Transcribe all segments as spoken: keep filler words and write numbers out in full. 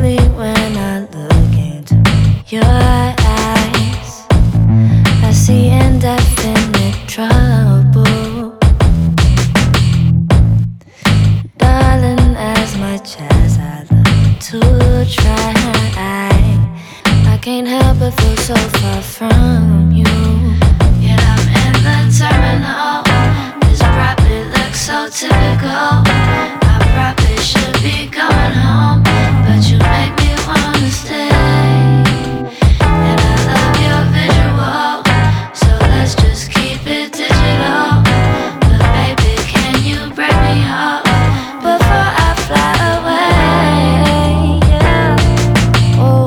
lately when I look into your eyes, I see indefinite trouble. Darling, as much as I love to try, I can't help but feel so far from you. Yet I'm in the terminal. This probably looks so typical. I probably should be going home, but you make me wanna stay. And I love your visual, so let's just keep it digital. But baby, can you break me up before I fly away? Yeah. Oh,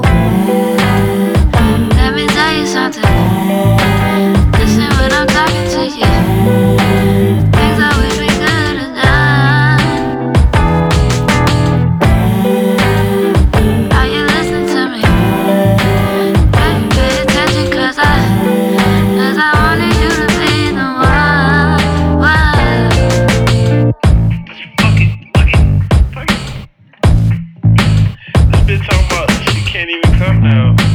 let me tell you something. Listen when I'm talking to you. Things I wish we could have done. Are you listening to me? Baby, pay attention, cause I, cause I wanted you to be the one, one. Fuck it, fuck it, fuck it. This bitch talking about she can't even come now.